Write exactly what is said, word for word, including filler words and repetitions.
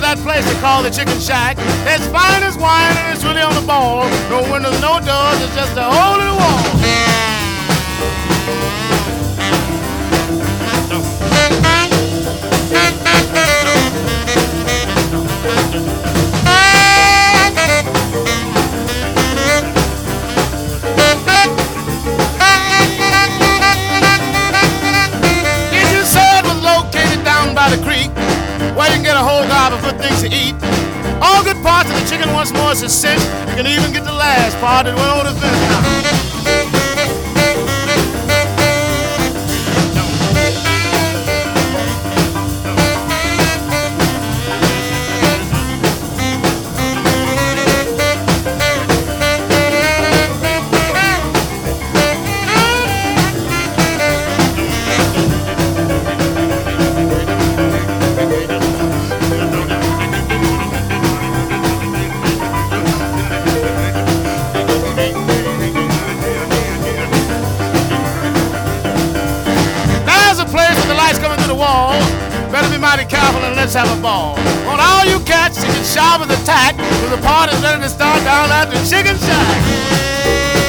that place they call the Chicken Shack. It's fine as wine and it's really on the ball. No windows, no doors, it's just a hole in the wall. By the creek, where you can get a whole gob of good things to eat. All good parts of the chicken once more is a cinch. You can even get the last part that went over the finish. Better be mighty careful and let's have a ball. On all you cats, you can sharpen the tack, 'cause the party's ready to start down at the Chicken Shack.